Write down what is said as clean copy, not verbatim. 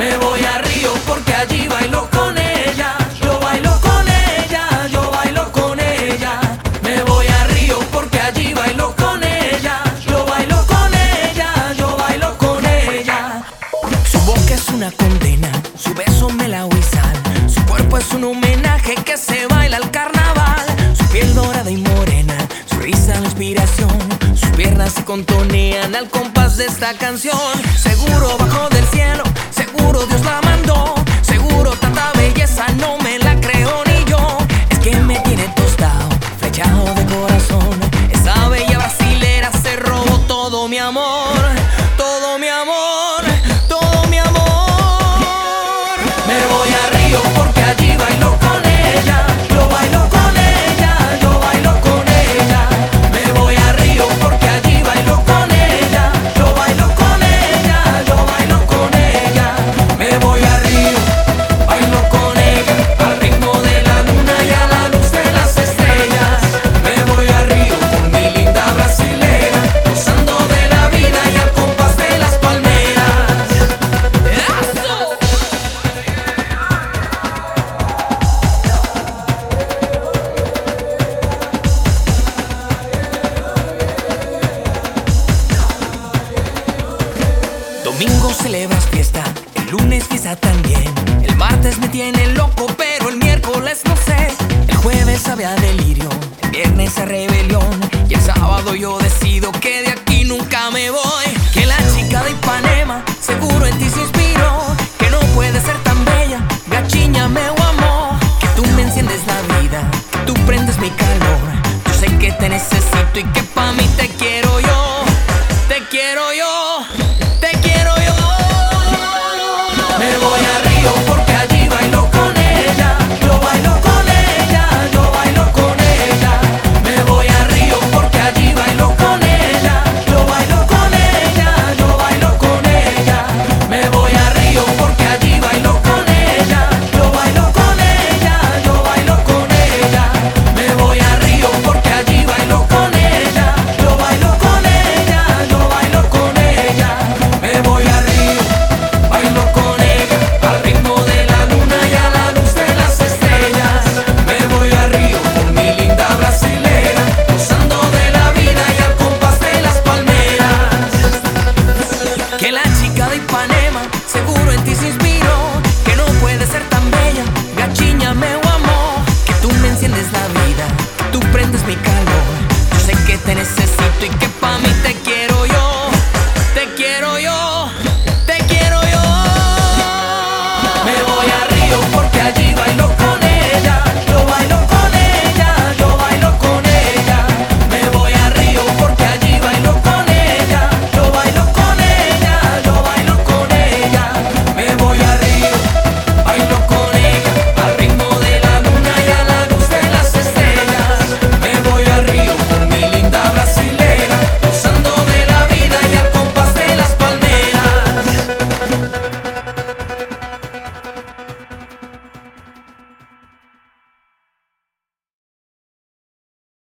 Me voy a Río porque allí bailo con ella. Yo bailo con ella, yo bailo con ella. Me voy a Río porque allí bailo con ella. Yo bailo con ella, yo bailo con ella. Su boca es una condena, su beso me la huizan. Su cuerpo es un homenaje que se baila al carnaval. Su piel dorada y morena, su risa la inspiración. Sus piernas se contonean al compás de esta canción. Seguro bajo del cielo, seguro Dios la mandó. Seguro tanta belleza no me la creo ni yo. Es que me tiene tostado, flechado de corazón. Esa bella brasilera se robó todo mi amor. Todo mi amor, todo mi amor. Me voy a Río porque allí bailo con ella. Yo bailo con ella, yo bailo con ella. Me voy a Río porque allí bailo con ella. Yo bailo con ella, yo bailo con ella. Me voy a Río, bailo con ella, al ritmo de la luna y a la luz de las estrellas. Me voy a Río con mi linda brasilera, gozando de la vida y al compás de las palmeras. ¡Eso! Domingo celebras fiesta, el lunes fiesta también. El martes me tiene loco, pero el miércoles no sé. El jueves sabe a delirio, el viernes a rebelión. Y el sábado yo decido que de aquí nunca me voy. Que la chica de Ipanema seguro en ti se inspiró. Que no puede ser tan bella, gachiña me amó. Que tú me enciendes la vida, que tú prendes mi calor. Yo sé que te necesito y que pa' mí te quiero yo. Te quiero yo, te quiero yo. Me voy a